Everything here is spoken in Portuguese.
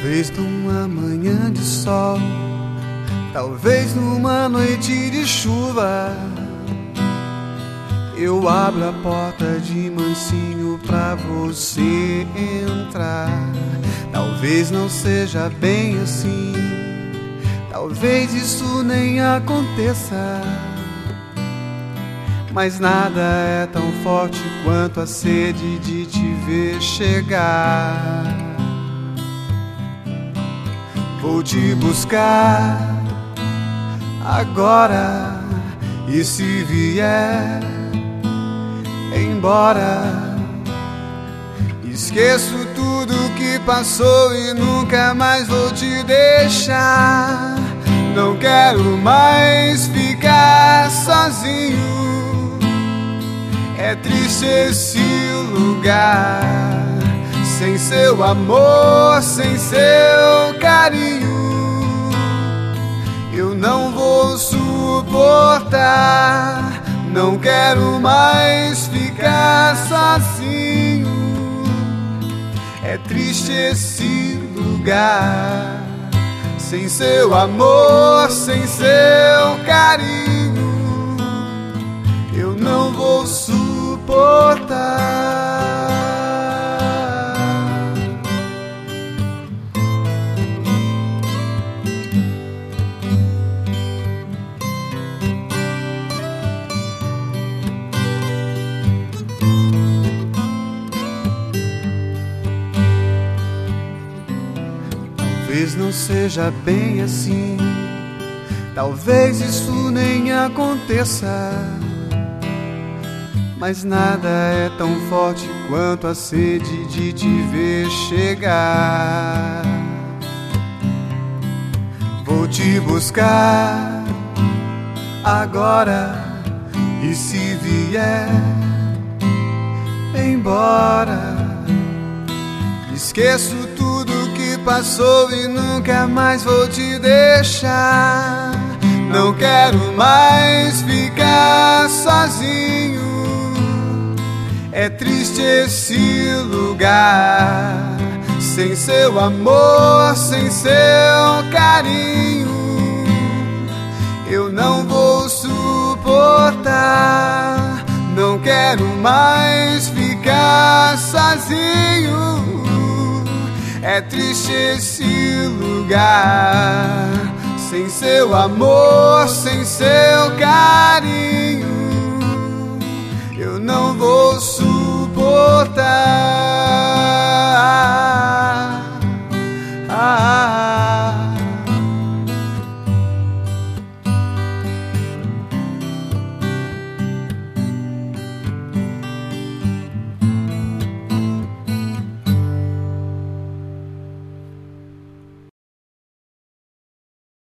Talvez numa manhã de sol, talvez numa noite de chuva, eu abro a porta de mansinho pra você entrar. Talvez não seja bem assim, talvez isso nem aconteça, mas nada é tão forte quanto a sede de te ver chegar. Vou te buscar agora, e se vier embora, esqueço tudo que passou e nunca mais vou te deixar. Não quero mais ficar sozinho, é triste esse lugar, sem seu amor, sem seu carinho. Eu não vou suportar, não quero mais ficar sozinho. É triste esse lugar, sem seu amor, sem seu carinho. Eu não vou suportar. Talvez não seja bem assim, talvez isso nem aconteça, mas nada é tão forte quanto a sede de te ver chegar. Vou te buscar agora, e se vier embora, esqueço tudo que passou e nunca mais vou te deixar. Não quero mais ficar sozinho, é triste esse lugar, sem seu amor, sem seu carinho. Eu não vou suportar, não quero mais ficar sozinho. É triste esse lugar, sem seu amor, sem seu carinho. Eu não vou suportar.